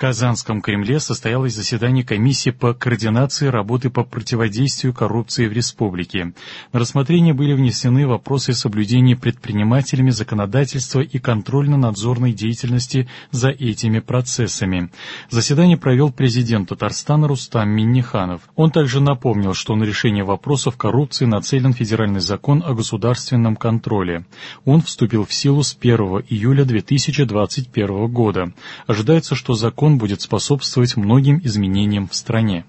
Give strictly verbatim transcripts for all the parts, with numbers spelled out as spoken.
Казанском Кремле состоялось заседание комиссии по координации работы по противодействию коррупции в республике. На рассмотрение были внесены вопросы соблюдения предпринимателями законодательства и контрольно-надзорной деятельности за этими процессами. Заседание провел президент Татарстана Рустам Минниханов. Он также напомнил, что на решение вопросов коррупции нацелен федеральный закон о государственном контроле. Он вступил в силу с первого июля две тысячи двадцать первого года. Ожидается, что закон будет способствовать многим изменениям в стране.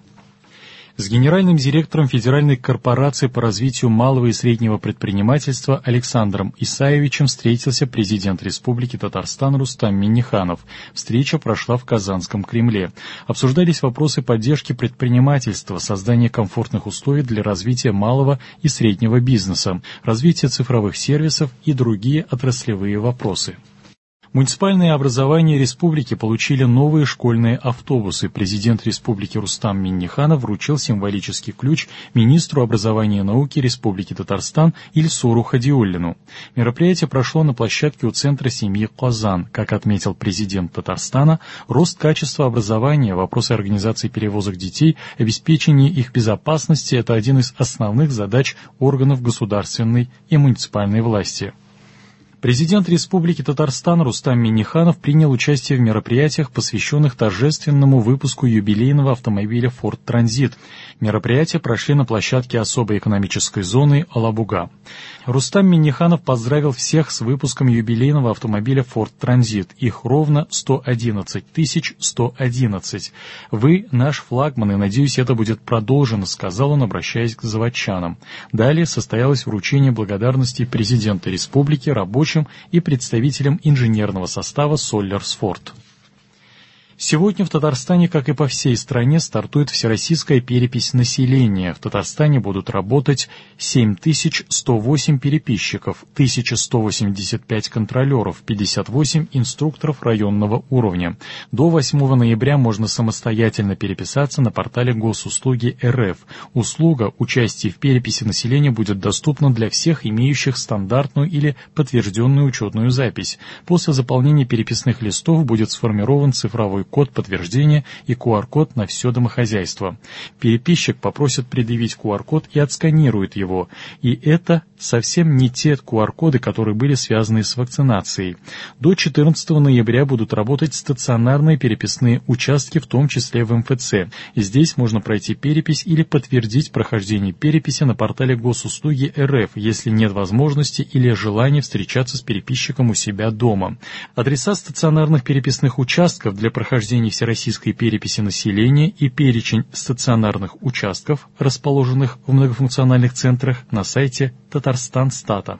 С генеральным директором Федеральной корпорации по развитию малого и среднего предпринимательства Александром Исаевичем встретился президент Республики Татарстан Рустам Минниханов. Встреча прошла в Казанском Кремле. Обсуждались вопросы поддержки предпринимательства, создания комфортных условий для развития малого и среднего бизнеса, развития цифровых сервисов и другие отраслевые вопросы. Муниципальные образования республики получили новые школьные автобусы. Президент республики Рустам Минниханов вручил символический ключ министру образования и науки Республики Татарстан Ильсуру Хадиуллину. Мероприятие прошло на площадке у Центра семьи Казан. Как отметил президент Татарстана, рост качества образования, вопросы организации перевозок детей, обеспечение их безопасности – это один из основных задач органов государственной и муниципальной власти. Президент Республики Татарстан Рустам Минниханов принял участие в мероприятиях, посвященных торжественному выпуску юбилейного автомобиля Ford Transit. Мероприятия прошли на площадке особой экономической зоны Алабуга. Рустам Минниханов поздравил всех с выпуском юбилейного автомобиля Ford Transit. Их ровно сто одиннадцать тысяч сто одиннадцать. «Вы наш флагман, и, надеюсь, это будет продолжено», — сказал он, обращаясь к заводчанам. Далее состоялось вручение благодарности президента республики, рабочим и представителям инженерного состава Solars Ford. Сегодня в Татарстане, как и по всей стране, стартует всероссийская перепись населения. В Татарстане будут работать семь тысяч сто восемь переписчиков, тысяча сто восемьдесят пять контролеров, пятьдесят восемь инструкторов районного уровня. До восьмого ноября можно самостоятельно переписаться на портале Госуслуги эр эф. Услуга участия в переписи населения будет доступна для всех имеющих стандартную или подтвержденную учетную запись. После заполнения переписных листов будет сформирован цифровой код подтверждения и ку ар-код на все домохозяйство. Переписчик попросит предъявить ку ар-код и отсканирует его. И это совсем не те ку ар-коды, которые были связаны с вакцинацией. До четырнадцатого ноября будут работать стационарные переписные участки, в том числе в эм эф цэ. И здесь можно пройти перепись или подтвердить прохождение переписи на портале Госуслуги эр эф, если нет возможности или желания встречаться с переписчиком у себя дома. Адреса стационарных переписных участков для прохождения всероссийской переписи населения и перечень стационарных участков, расположенных в многофункциональных центрах, на сайте Татарстан-Стата.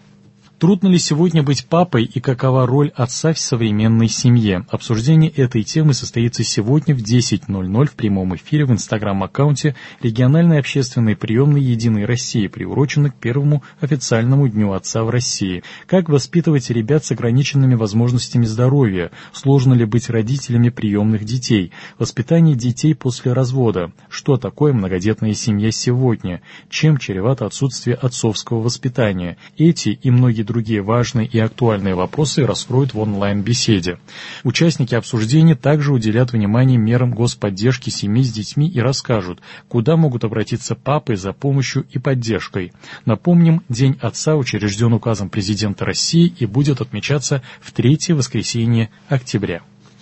Трудно ли сегодня быть папой и какова роль отца в современной семье? Обсуждение этой темы состоится сегодня в десять ноль ноль в прямом эфире в инстаграм-аккаунте региональной общественной приемной «Единой России», приуроченной к первому официальному Дню Отца в России. Как воспитывать ребят с ограниченными возможностями здоровья? Сложно ли быть родителями приемных детей? Воспитание детей после развода. Что такое многодетная семья сегодня? Чем чревато отсутствие отцовского воспитания? Эти и многие другие важные и актуальные вопросы раскроют в онлайн-беседе. Участники обсуждения также уделят внимание мерам господдержки семей с детьми и расскажут, куда могут обратиться папы за помощью и поддержкой. Напомним, День Отца учрежден указом президента России и будет отмечаться в третье воскресенье октября.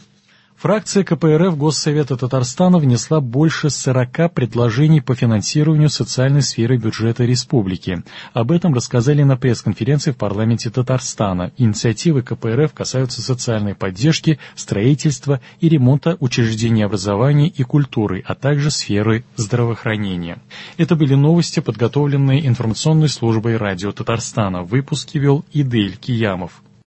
Фракция ка пэ эр эф Госсовета Татарстана внесла больше сорока предложений по финансированию социальной сферы бюджета республики. Об этом рассказали на пресс-конференции в парламенте Татарстана. Инициативы ка пэ эр эф касаются социальной поддержки, строительства и ремонта учреждений образования и культуры, а также сферы здравоохранения. Это были новости, подготовленные информационной службой радио Татарстана. В выпуске вел Идель Киямов.